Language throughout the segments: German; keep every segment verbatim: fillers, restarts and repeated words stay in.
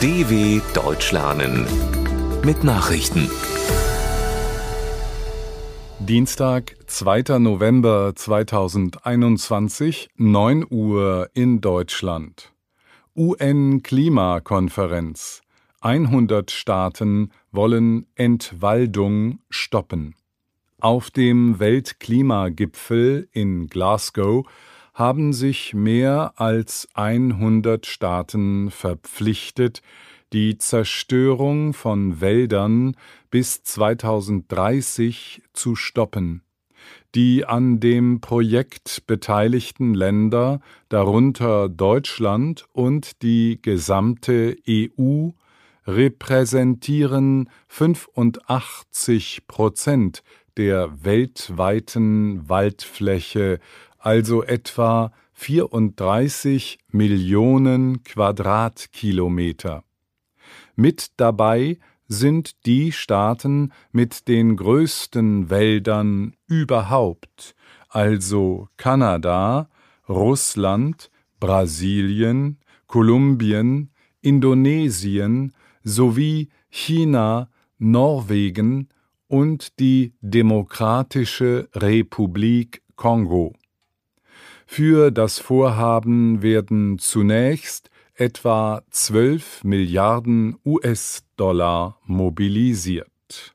D W Deutsch lernen mit Nachrichten. Dienstag, zweiter November zweitausendeinundzwanzig, neun Uhr in Deutschland. U N-Klimakonferenz. hundert Staaten wollen Entwaldung stoppen. Auf dem Weltklimagipfel in Glasgow haben sich mehr als hundert Staaten verpflichtet, die Zerstörung von Wäldern bis zweitausenddreißig zu stoppen. Die an dem Projekt beteiligten Länder, darunter Deutschland und die gesamte E U, repräsentieren fünfundachtzig Prozent der weltweiten Waldfläche, also etwa vierunddreißig Millionen Quadratkilometer. Mit dabei sind die Staaten mit den größten Wäldern überhaupt, also Kanada, Russland, Brasilien, Kolumbien, Indonesien sowie China, Norwegen und die Demokratische Republik Kongo. Für das Vorhaben werden zunächst etwa zwölf Milliarden U S-Dollar mobilisiert.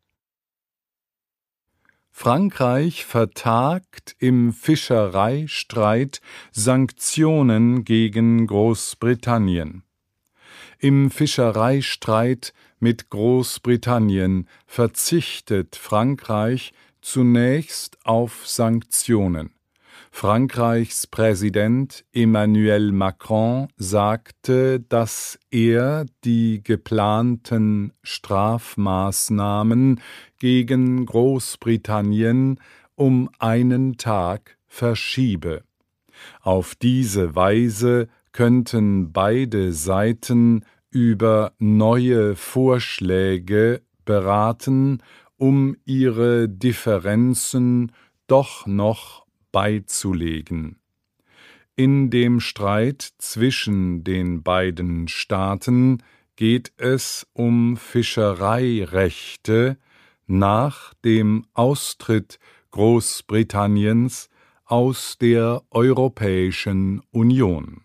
Frankreich vertagt im Fischereistreit Sanktionen gegen Großbritannien. Im Fischereistreit mit Großbritannien verzichtet Frankreich zunächst auf Sanktionen. Frankreichs Präsident Emmanuel Macron sagte, dass er die geplanten Strafmaßnahmen gegen Großbritannien um einen Tag verschiebe. Auf diese Weise könnten beide Seiten über neue Vorschläge beraten, um ihre Differenzen doch noch beizulegen. In dem Streit zwischen den beiden Staaten geht es um Fischereirechte nach dem Austritt Großbritanniens aus der Europäischen Union.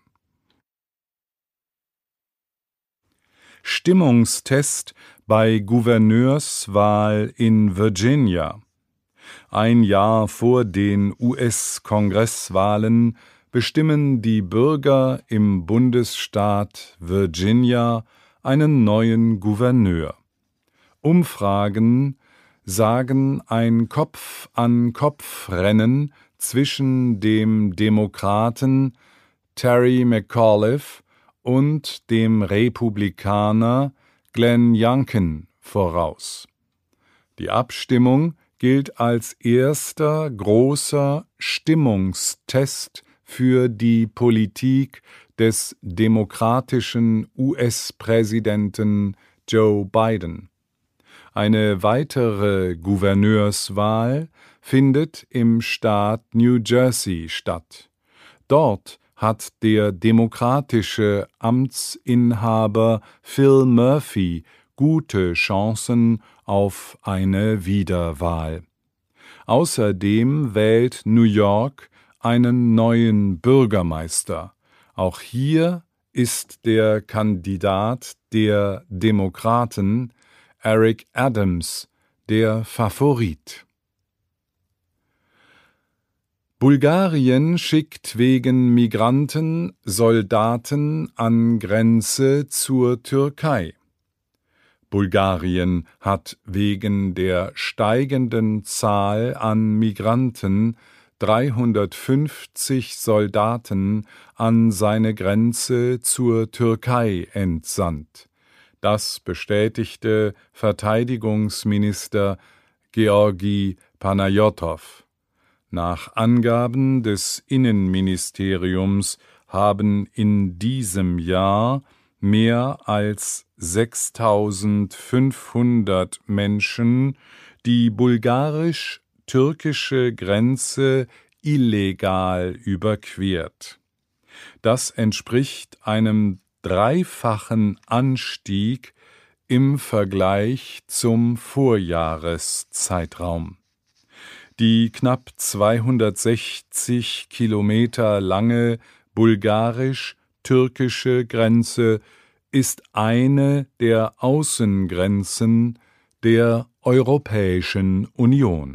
Stimmungstest bei Gouverneurswahl in Virginia. Ein Jahr vor den U S-Kongresswahlen bestimmen die Bürger im Bundesstaat Virginia einen neuen Gouverneur. Umfragen sagen ein Kopf-an-Kopf-Rennen zwischen dem Demokraten Terry McAuliffe und dem Republikaner Glenn Youngkin voraus. Die Abstimmung gilt als erster großer Stimmungstest für die Politik des demokratischen U S-Präsidenten Joe Biden. Eine weitere Gouverneurswahl findet im Staat New Jersey statt. Dort hat der demokratische Amtsinhaber Phil Murphy gute Chancen auf eine Wiederwahl. Außerdem wählt New York einen neuen Bürgermeister. Auch hier ist der Kandidat der Demokraten, Eric Adams, der Favorit. Bulgarien schickt wegen Migranten Soldaten an Grenze zur Türkei. Bulgarien hat wegen der steigenden Zahl an Migranten dreihundertfünfzig Soldaten an seine Grenze zur Türkei entsandt. Das bestätigte Verteidigungsminister Georgi Panayotow. Nach Angaben des Innenministeriums haben in diesem Jahr mehr als sechstausendfünfhundert Menschen die bulgarisch-türkische Grenze illegal überquert. Das entspricht einem dreifachen Anstieg im Vergleich zum Vorjahreszeitraum. Die knapp zweihundertsechzig Kilometer lange bulgarisch-türkische Grenze ist eine der Außengrenzen der Europäischen Union.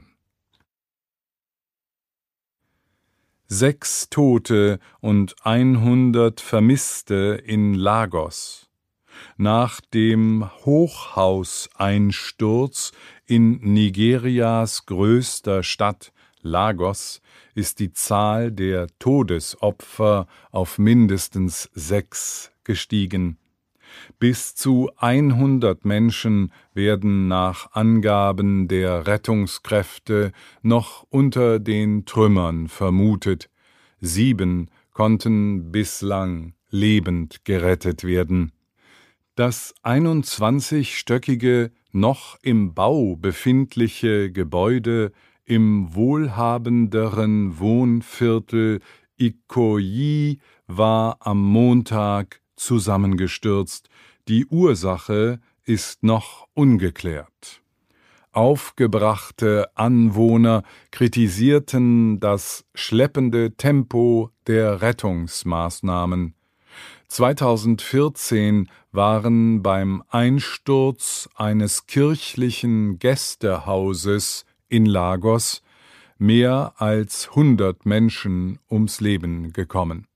Sechs Tote und hundert Vermisste in Lagos. Nach dem Hochhauseinsturz in Nigerias größter Stadt Lagos ist die Zahl der Todesopfer auf mindestens sechs gestiegen. Bis zu hundert Menschen werden nach Angaben der Rettungskräfte noch unter den Trümmern vermutet. Sieben konnten bislang lebend gerettet werden. Das einundzwanzigstöckige, noch im Bau befindliche Gebäude im wohlhabenderen Wohnviertel Ikoyi war am Montag zusammengestürzt. Die Ursache ist noch ungeklärt. Aufgebrachte Anwohner kritisierten das schleppende Tempo der Rettungsmaßnahmen. zweitausendvierzehn waren beim Einsturz eines kirchlichen Gästehauses in Lagos mehr als hundert Menschen ums Leben gekommen.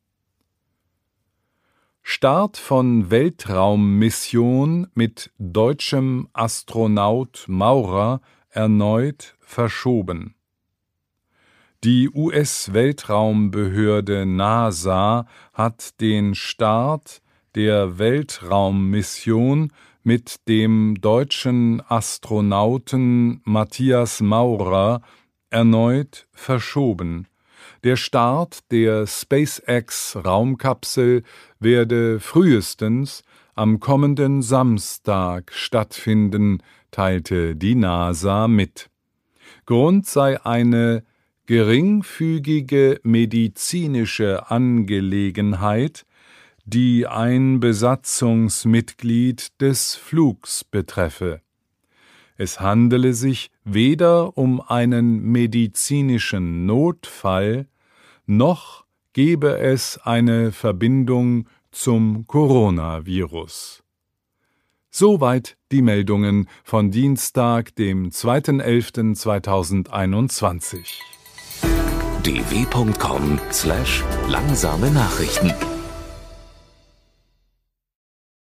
Start von Weltraummission mit deutschem Astronaut Maurer erneut verschoben. Die U S-Weltraumbehörde NASA hat den Start der Weltraummission mit dem deutschen Astronauten Matthias Maurer erneut verschoben. Der Start der SpaceX-Raumkapsel werde frühestens am kommenden Samstag stattfinden, teilte die NASA mit. Grund sei eine geringfügige medizinische Angelegenheit, die ein Besatzungsmitglied des Flugs betreffe. Es handele sich weder um einen medizinischen Notfall, noch gebe es eine Verbindung zum Coronavirus. Soweit die Meldungen von Dienstag, dem zweiten elften zweitausendeinundzwanzig. d w punkt com slash langsame Nachrichten